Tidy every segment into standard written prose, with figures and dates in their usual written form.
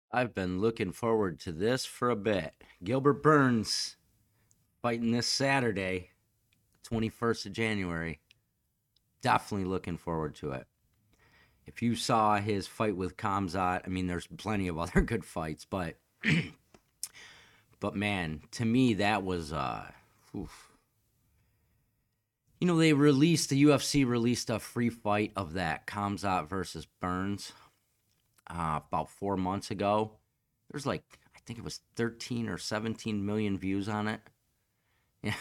I've been looking forward to this for a bit. Gilbert Burns fighting this Saturday, 21st of January. Definitely looking forward to it. If you saw his fight with Kamzat, I mean, there's plenty of other good fights, but man, to me that was oof. The UFC released a free fight of that Kamzat versus Burns about 4 months ago. There's like I think it was 13 or 17 million views on it. Yeah,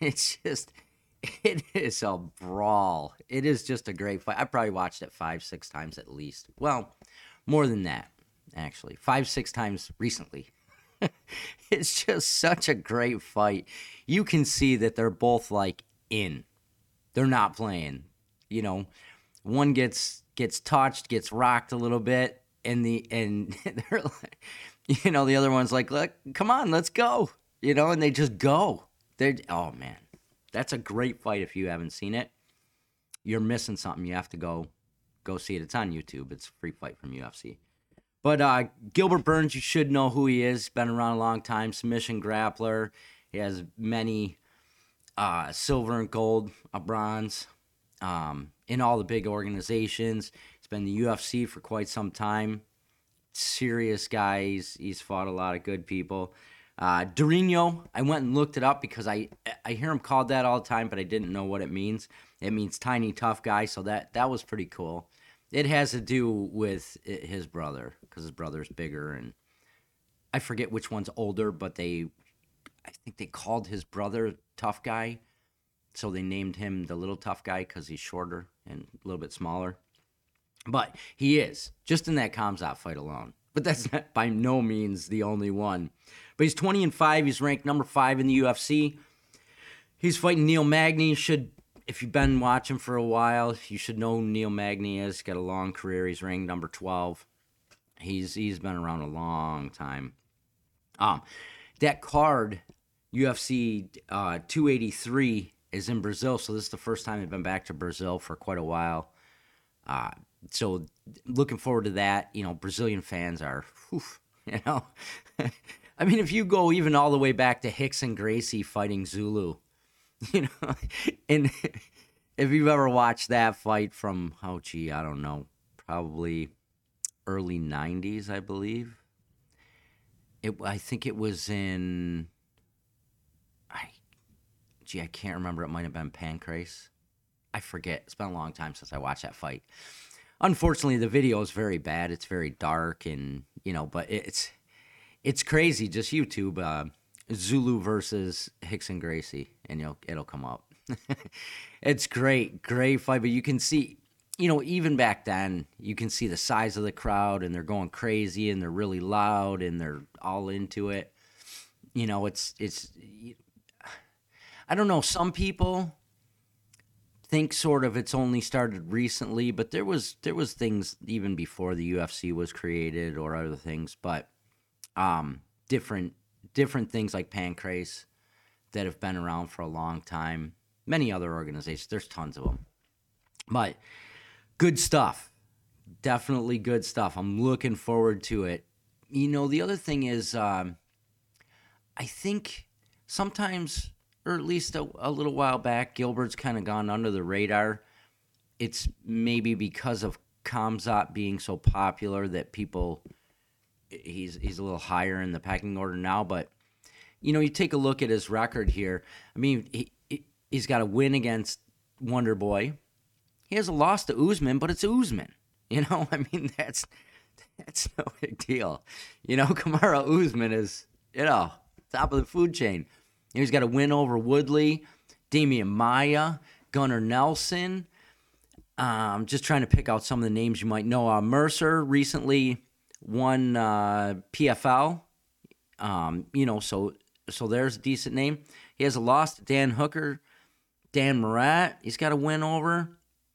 it is a brawl. It is just a great fight. I probably watched it 5, 6 times at least. Well, more than that, actually. 5, 6 times recently. It's just such a great fight. You can see that they're both like in. They're not playing. You know, one gets touched, gets rocked a little bit, and they're like, the other one's like, look, come on, let's go. And they just go. Oh man, that's a great fight. If you haven't seen it, you're missing something. You have to go see it. It's on YouTube. It's a free fight from UFC. But Gilbert Burns, you should know who he is. Been around a long time. Submission grappler. He has many silver and gold, a bronze, in all the big organizations. He's been in the UFC for quite some time. Serious guy. He's fought a lot of good people. Durinho, I went and looked it up because I hear him called that all the time, but I didn't know what it means. It means tiny, tough guy, so that was pretty cool. It has to do with his brother because his brother's bigger, and I forget which one's older, but I think they called his brother tough guy, so they named him the little tough guy because he's shorter and a little bit smaller. But he is just in that Kamzat fight alone. But that's not by no means the only one. But he's 20-5. He's ranked number 5 in the UFC. He's fighting Neil Magny. If you've been watching for a while, you should know who Neil Magny is. Got a long career. He's ranked number 12. He's been around a long time. That card, UFC 283, is in Brazil. So this is the first time they've been back to Brazil for quite a while. So looking forward to that. Brazilian fans are, whew, you know. I mean, if you go even all the way back to Rickson Gracie fighting Zulu, you know, and if you've ever watched that fight from, I don't know, probably early 90s, I believe. I think it was in, I can't remember. It might have been Pancrase. I forget. It's been a long time since I watched that fight. Unfortunately, the video is very bad. It's very dark, and but it's crazy. Just YouTube Zulu versus Rickson Gracie, and it'll come up. It's great fight. But you can see, even back then, you can see the size of the crowd, and they're going crazy, and they're really loud, and they're all into it. It's I don't know. Some people think sort of it's only started recently, but there was things even before the UFC was created or other things, but different things like Pancrase that have been around for a long time. Many other organizations, there's tons of them, but good stuff. Definitely good stuff. I'm looking forward to it. The other thing is, I think sometimes, or at least a little while back, Gilbert's kind of gone under the radar. It's maybe because of Kamzat being so popular that he's a little higher in the pecking order now. But you take a look at his record here. I mean, he's got a win against Wonder Boy. He has a loss to Usman, but it's Usman. I mean that's no big deal. Kamara Usman is top of the food chain. He's got a win over Woodley, Damian Maya, Gunnar Nelson. Just trying to pick out some of the names you might know. Mercer recently won PFL. So there's a decent name. He has a loss to Dan Hooker, Dan Murat. He's got a win over.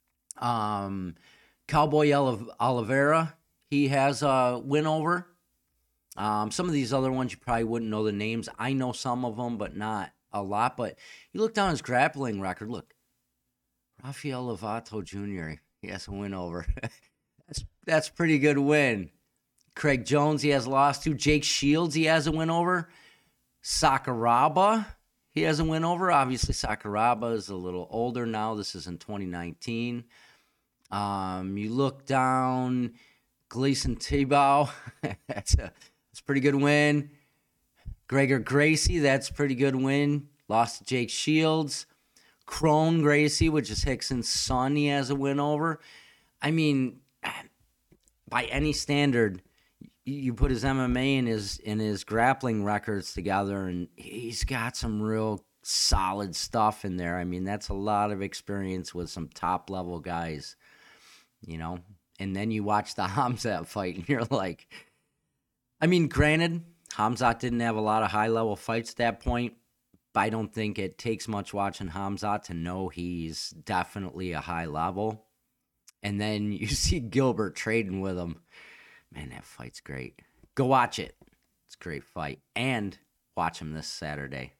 Cowboy Oliveira. He has a win over. Some of these other ones you probably wouldn't know the names. I know some of them, but not a lot. But you look down his grappling record. Look, Rafael Lovato Jr. He has a win over. That's a pretty good win. Craig Jones, he has lost to. Jake Shields, he has a win over. Sakuraba, he has a win over. Obviously, Sakuraba is a little older now. This is in 2019. You look down, Gleason Tebow, that's a pretty good win. Gregor Gracie, that's a pretty good win. Lost to Jake Shields. Crone Gracie, which is Hickson's son, he has a win over. I mean, by any standard, you put his MMA and his grappling records together, and he's got some real solid stuff in there. I mean, that's a lot of experience with some top level guys, you know. And then you watch the Khamzat fight, and you're like, I mean, granted, Khamzat didn't have a lot of high level fights at that point, but I don't think it takes much watching Khamzat to know he's definitely a high level. And then you see Gilbert trading with him. Man, that fight's great. Go watch it. It's a great fight. And watch him this Saturday.